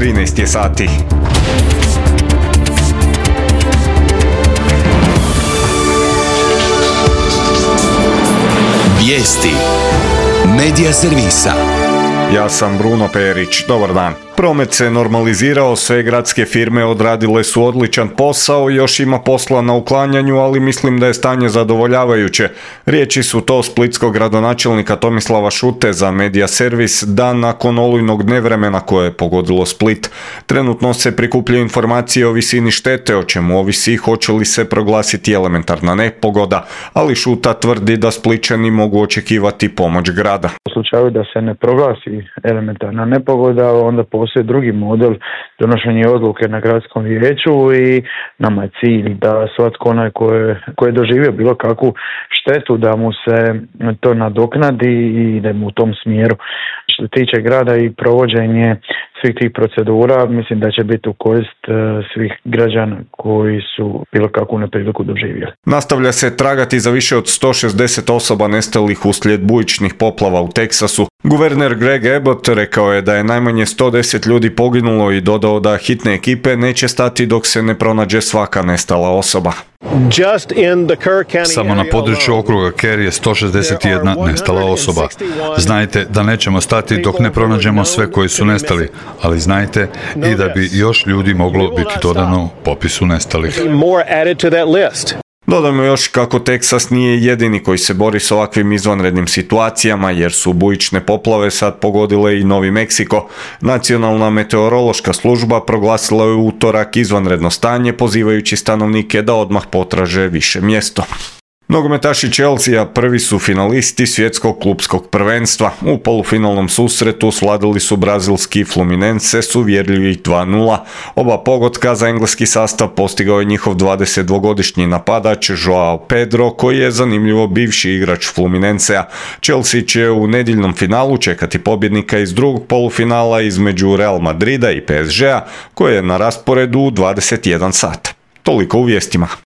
13 je sati. Vijesti Medija servisa. Ja sam Bruno Perić, dobar dan. Promet se normalizirao, sve gradske firme odradile su odličan posao, još ima posla na uklanjanju, ali mislim da je stanje zadovoljavajuće. Riječi su to splitskog gradonačelnika Tomislava Šute za Medija servis dan nakon olujnog nevremena koje je pogodilo Split. Trenutno se prikupljaju informacije o visini štete, o čemu ovisi hoće li se proglasiti elementarna nepogoda, ali Šuta tvrdi da Splićani mogu očekivati pomoć grada. U slučaju da se ne proglasi elementarna nepogoda, onda postoji drugi model donošenja odluke na gradskom vijeću i nama je cilj da svatko onaj ko je doživio bilo kakvu štetu da mu se to nadoknadi i da mu u tom smjeru. Što se tiče grada i provođenje svih tih procedura, mislim da će biti u korist svih građana koji su bilo kakvu nepriliku doživjeli. Nastavlja se tragati za više od 160 osoba nestalih uslijed bujičnih poplava u Teksasu. Guverner Greg Abbott rekao je da je najmanje 110 ljudi poginulo i dodao da hitne ekipe neće stati dok se ne pronađe svaka nestala osoba. Samo na području okruga Kerr je 161 nestala osoba. Znajte da nećemo stati dok ne pronađemo sve koji su nestali, ali znajte i da bi još ljudi moglo biti dodano popisu nestalih. Dodajmo još kako Teksas nije jedini koji se bori s ovakvim izvanrednim situacijama, jer su bujične poplave sad pogodile i Novi Meksiko. Nacionalna meteorološka služba proglasila je u utorak izvanredno stanje, pozivajući stanovnike da odmah potraže više mjesto. Nogometaši Chelsea prvi su finalisti svjetskog klupskog prvenstva. U polufinalnom susretu slavili su brazilski Fluminense s uvjerljivih 2:0. Oba pogotka za engleski sastav postigao je njihov 22-godišnji napadač Joao Pedro, koji je zanimljivo bivši igrač Fluminensea. Chelsea će u nedjeljnom finalu čekati pobjednika iz drugog polufinala između Real Madrida i PSG-a, koji je na rasporedu u 21 sat. Toliko u vijestima.